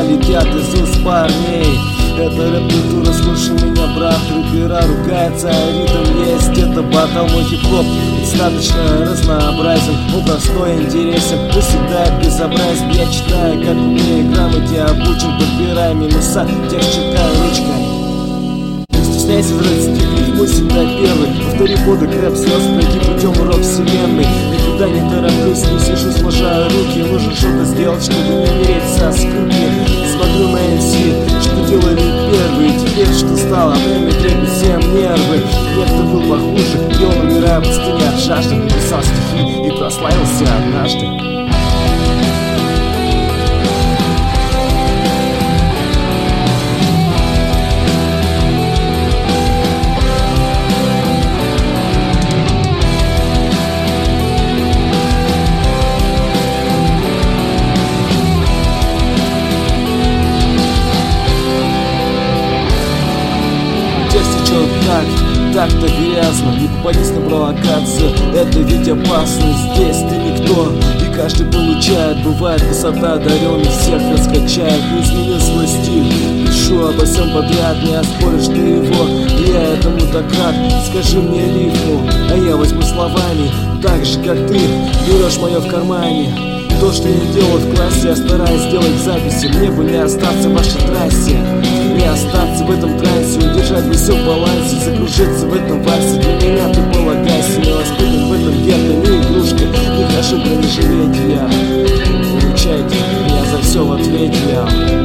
слова летят из уст парней. Это рэп-культура, слушай меня, брат. Рэпера ругается, а ритм есть. Это батл, мой хип-хоп достаточно разнообразен. Он простой, интересен, но всегда безобразен. Я читаю, как умею, грамоте обучен. Подбираю минуса, текст читаю ручкой. Не стесняйся драть стихи, мой всегда первый. Повтори подок, рэп звезд, пройди путем урок вселенной. Никуда не тороплюсь, не сижу, сложаю руки. Нужно что-то сделать, чтобы не умереть со скуки. Смотрю на MC, что делали первые. Теперь что стало, время трепет всем нервы. Некто был похуже, и он, умирая в пустыне от жажды, написал стихи и прославился однажды. Так-то грязно, не попадись на провокацию. Это ведь опасно, здесь ты никто, и каждый получает. Бывает высота одаренных, всех раскачает. Не измени свой стиль, пишу обо всем подряд. Не оспоришь ты его, я этому так рад. Скажи мне рифму, а я возьму словами. Так же как ты берешь мое в кармане. То, что я делал в классе, я стараюсь сделать записи. Мне бы не остаться в вашей трассе, не остаться в этом трансе, удержать бы все в балансе, закружиться в этом вальсе. Для меня ты полагайся, не воспитан в этом гетто, не игрушка, не прошу бронежилетия. Получайте, я за все в ответе, я.